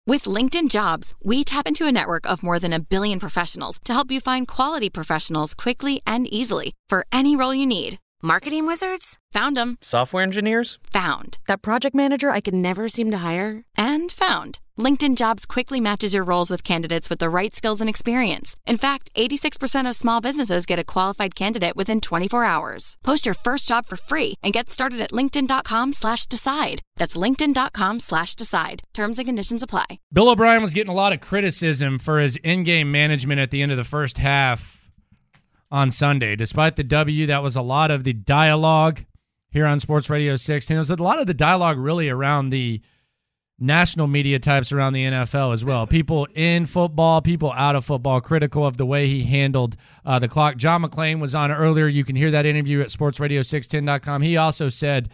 With LinkedIn Jobs, we tap into a network of more than 1 billion professionals to help you find quality professionals quickly and easily for any role you need. Marketing wizards? Found them. Software engineers? Found. That project manager I could never seem to hire? And found. LinkedIn Jobs quickly matches your roles with candidates with the right skills and experience. In fact, 86% of small businesses get a qualified candidate within 24 hours. Post your first job for free and get started at linkedin.com/decide. That's linkedin.com/decide. Terms and conditions apply. Bill O'Brien was getting a lot of criticism for his in-game management at the end of the first half on Sunday. Despite the W, that was a lot of the dialogue here on Sports Radio 16. It was a lot of the dialogue really around the national media types around the NFL as well. People in football, people out of football, critical of the way he handled the clock. John McClain was on earlier. You can hear that interview at sportsradio610.com. He also said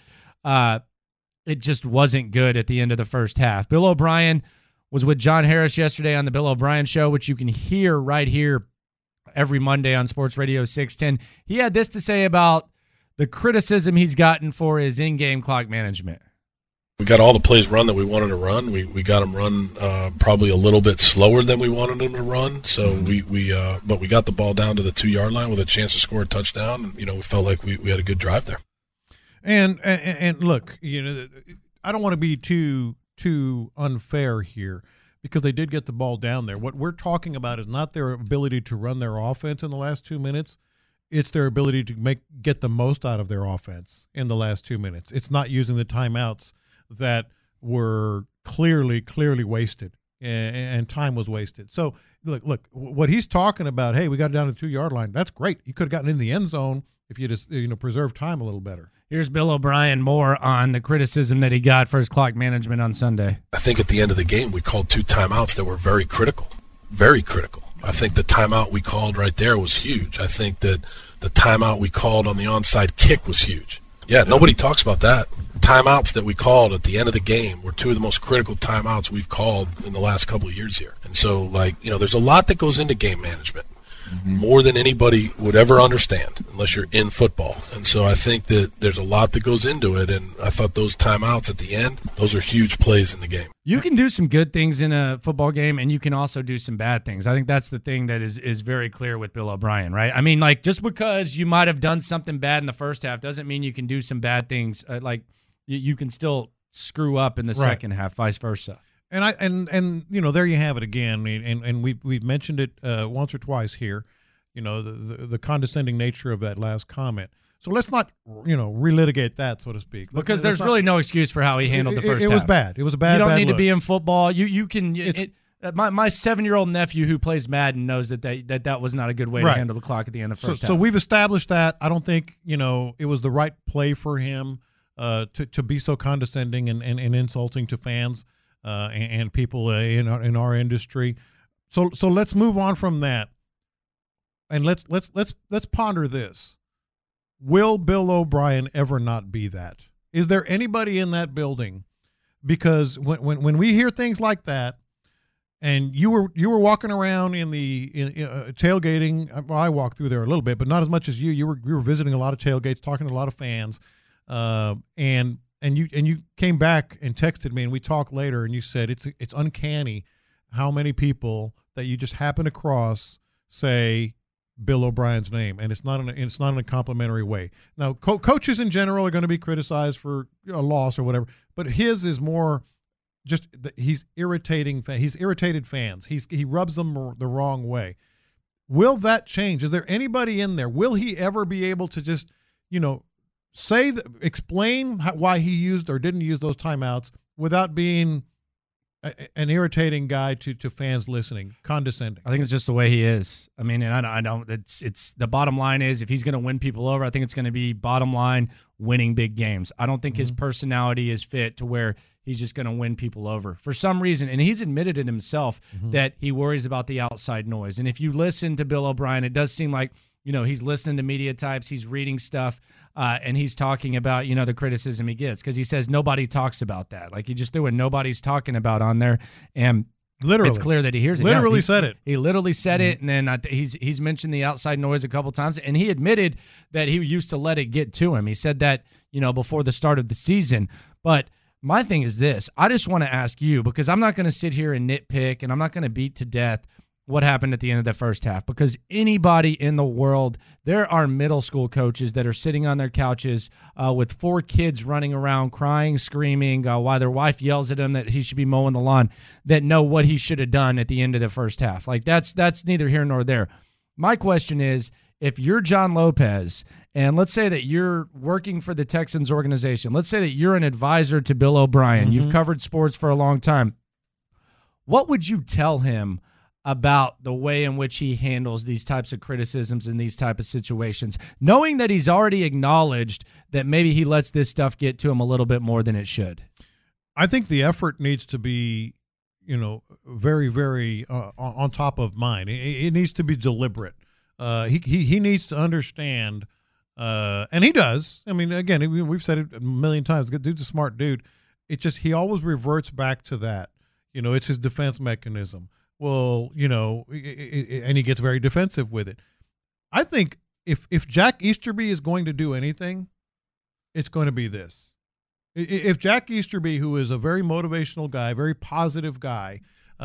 it just wasn't good at the end of the first half. Bill O'Brien was with John Harris yesterday on the Bill O'Brien Show, which you can hear right here every Monday on Sports Radio 610. He had this to say about the criticism he's gotten for his in-game clock management. We got all the plays run that we wanted to run. We got them run probably a little bit slower than we wanted them to run. So but we got the ball down to the 2-yard line with a chance to score a touchdown. And, we felt like we had a good drive there. And look, I don't want to be too unfair here because they did get the ball down there. What we're talking about is not their ability to run their offense in the last 2 minutes. It's their ability to get the most out of their offense in the last 2 minutes. It's not using the timeouts that were clearly wasted, and time was wasted. So, look, what he's talking about, hey, we got it down to the 2-yard line. That's great. You could have gotten in the end zone if you just preserved time a little better. Here's Bill O'Brien more on the criticism that he got for his clock management on Sunday. I think at the end of the game, we called 2 timeouts that were very critical, very critical. I think the timeout we called right there was huge. I think that the timeout we called on the onside kick was huge. Yeah, nobody talks about that. Timeouts that we called at the end of the game were 2 of the most critical timeouts we've called in the last couple of years here. And so, there's a lot that goes into game management, more than anybody would ever understand unless you're in football. And so I think that there's a lot that goes into it, and I thought those timeouts at the end, those are huge plays in the game. You can do some good things in a football game, and you can also do some bad things. I think that's the thing that is very clear with Bill O'Brien, right? I mean, just because you might have done something bad in the first half doesn't mean you can do some bad things. You can still screw up in the second half, vice versa. And there you have it again. And we've mentioned it once or twice here. The condescending nature of that last comment. So let's not relitigate that, so to speak. Because there's really no excuse for how he handled the first half. It was bad. It was a bad. You don't need look. to be in football. You can. My 7-year-old nephew who plays Madden knows that was not a good way to handle the clock at the end of the first half. So we've established that. I don't think it was the right play for him to be so condescending and insulting to fans and people in our industry. So let's move on from that, and let's ponder this. Will Bill O'Brien ever not be that? Is there anybody in that building? Because when we hear things like that, and you were walking around in tailgating. Well, I walked through there a little bit, but not as much as you. You were visiting a lot of tailgates, talking to a lot of fans, and you came back and texted me, and we talked later, and you said it's uncanny how many people that you just happen across say Bill O'Brien's name, and it's not in a complimentary way. Now, coaches in general are going to be criticized for a loss or whatever, but his is more just he's irritating. He's irritated fans. He rubs them the wrong way. Will that change? Is there anybody in there? Will he ever be able to just explain why he used or didn't use those timeouts without being an irritating guy to fans listening, condescending? I think it's just the way he is. I mean, and I don't. It's the bottom line is if he's going to win people over, I think it's going to be bottom line winning big games. I don't think his personality is fit to where he's just going to win people over for some reason. And he's admitted it himself that he worries about the outside noise. And if you listen to Bill O'Brien, it does seem like he's listening to media types, he's reading stuff. And he's talking about, the criticism he gets because he says nobody talks about that. Like he just threw a nobody's talking about on there. And literally, it's clear that he hears it. Literally said it. He literally said it. And then he's mentioned the outside noise a couple times. And he admitted that he used to let it get to him. He said that, before the start of the season. But My thing is this. I just want to ask you, because I'm not going to sit here and nitpick, and I'm not going to beat to death what happened at the end of the first half, because anybody in the world, there are middle school coaches that are sitting on their couches with 4 kids running around crying, screaming while their wife yells at him that he should be mowing the lawn, that know what he should have done at the end of the first half. Like that's neither here nor there. My question is, if you're John Lopez, and let's say that you're working for the Texans organization, let's say that you're an advisor to Bill O'Brien, you've covered sports for a long time, what would you tell him about the way in which he handles these types of criticisms in these type of situations, knowing that he's already acknowledged that maybe he lets this stuff get to him a little bit more than it should? I think the effort needs to be, very, very on top of mind. It needs to be deliberate. He needs to understand, and he does. I mean, again, we've said it a million times. The dude's a smart dude. It just, he always reverts back to that. It's his defense mechanism. Well, and he gets very defensive with it. I think if Jack Easterby is going to do anything, it's going to be this. If Jack Easterby, who is a very motivational guy, very positive guy,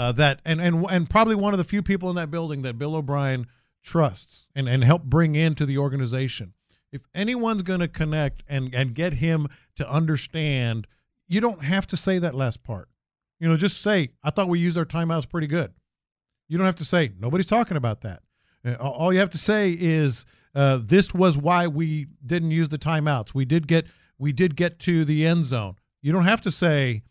and probably one of the few people in that building that Bill O'Brien trusts and help bring into the organization, if anyone's going to connect and get him to understand, you don't have to say that last part. Just say, I thought we used our timeouts pretty good. You don't have to say, nobody's talking about that. All you have to say is, this was why we didn't use the timeouts. We did get to the end zone. You don't have to say,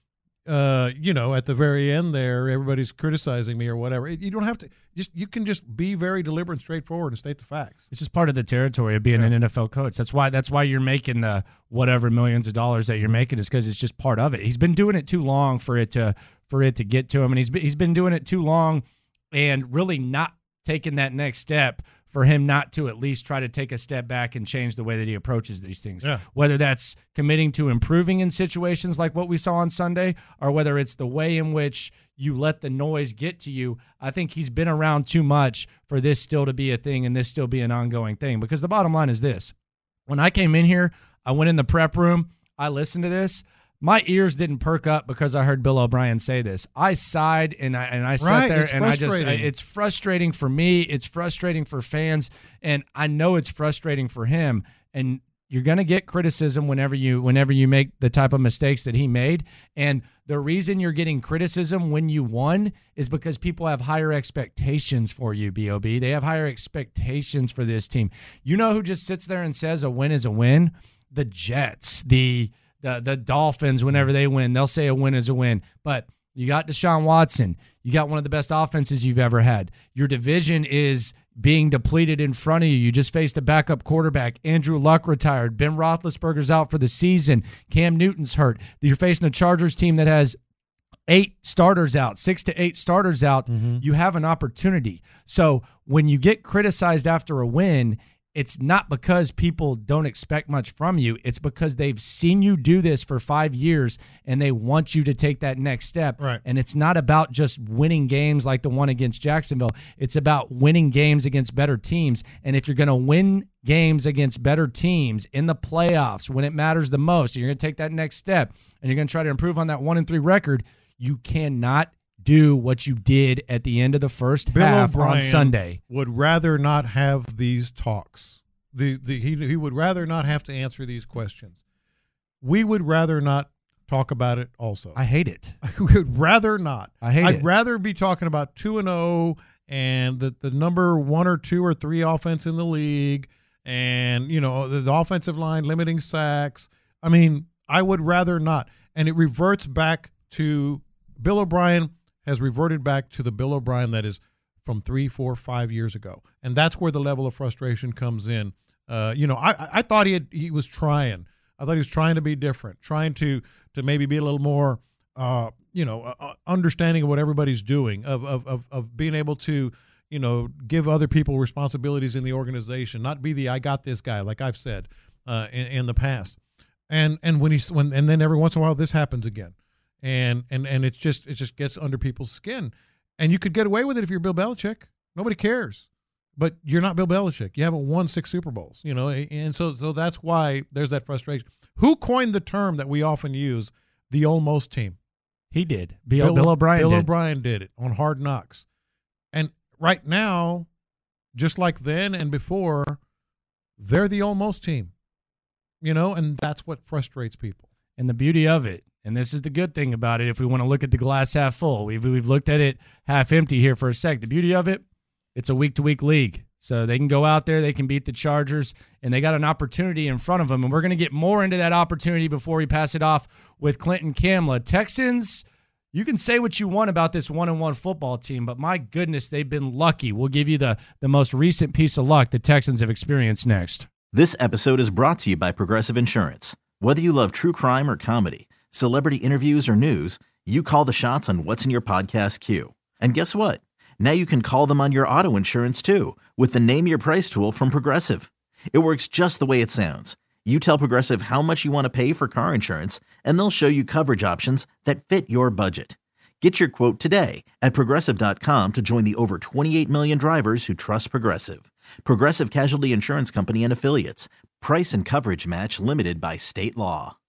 at the very end there, everybody's criticizing me or whatever. You don't have to. You can just be very deliberate and straightforward and state the facts. It's just part of the territory of being an NFL coach. That's why you're making the whatever millions of dollars that you're making, is because it's just part of it. He's been doing it too long for it to get to him, and he's been doing it too long and really not taking that next step for him not to at least try to take a step back and change the way that he approaches these things. Yeah. Whether that's committing to improving in situations like what we saw on Sunday, or whether it's the way in which you let the noise get to you, I think he's been around too much for this still to be a thing and this still be an ongoing thing. Because the bottom line is this. When I came in here, I went in the prep room, I listened to this. My ears didn't perk up because I heard Bill O'Brien say this. I sighed and I sat there, and it's frustrating for me. It's frustrating for fans, and I know it's frustrating for him. And you're going to get criticism whenever you make the type of mistakes that he made. And the reason you're getting criticism when you won is because people have higher expectations for you, B.O.B. They have higher expectations for this team. You know who just sits there and says a win is a win? The Jets, the Dolphins, whenever they win, they'll say a win is a win. But you got Deshaun Watson. You got one of the best offenses you've ever had. Your division is being depleted in front of you. You just faced a backup quarterback. Andrew Luck retired. Ben Roethlisberger's out for the season. Cam Newton's hurt. You're facing a Chargers team that has 6 to 8 starters out. Mm-hmm. You have an opportunity. So when you get criticized after a win, it's not because people don't expect much from you. It's because they've seen you do this for 5 years and they want you to take that next step. Right. And it's not about just winning games like the one against Jacksonville. It's about winning games against better teams. And if you're going to win games against better teams in the playoffs when it matters the most, you're going to take that next step and you're going to try to improve on that 1-3 record, you cannot do what you did at the end of the first half on Sunday. Would rather not have these talks. He would rather not have to answer these questions. We would rather not talk about it also. I hate it. We would rather not. I'd rather be talking about 2-0 and the number 1 or 2 or 3 offense in the league, and the offensive line limiting sacks. I mean, I would rather not. And it reverts back to Bill O'Brien. Has reverted back to the Bill O'Brien that is from 3, 4, 5 years ago, and that's where the level of frustration comes in. I thought he was trying. I thought he was trying to be different, trying to maybe be a little more, understanding of what everybody's doing, of being able to, give other people responsibilities in the organization, not be the I got this guy, like I've said in the past, and then every once in a while this happens again. And it just gets under people's skin. And you could get away with it if you're Bill Belichick. Nobody cares. But you're not Bill Belichick. You haven't won 6 Super Bowls, and so that's why there's that frustration. Who coined the term that we often use, the almost team. He did. Bill O'Brien did. O'Brien did it on Hard Knocks. And right now, just like then and before, they're the almost team. And that's what frustrates people. And the beauty of it, and this is the good thing about it, if we want to look at the glass half full, we've looked at it half empty here for a sec. The beauty of it, it's a week-to-week league. So they can go out there, they can beat the Chargers, and they got an opportunity in front of them. And we're going to get more into that opportunity before we pass it off with Clinton Kamla. Texans, you can say what you want about this 1-1 football team, but my goodness, they've been lucky. We'll give you the most recent piece of luck the Texans have experienced next. This episode is brought to you by Progressive Insurance. Whether you love true crime or comedy, celebrity interviews or news, you call the shots on what's in your podcast queue. And guess what? Now you can call them on your auto insurance too with the Name Your Price tool from Progressive. It works just the way it sounds. You tell Progressive how much you want to pay for car insurance, and they'll show you coverage options that fit your budget. Get your quote today at Progressive.com to join the over 28 million drivers who trust Progressive. Progressive Casualty Insurance Company and Affiliates. Price and coverage match limited by state law.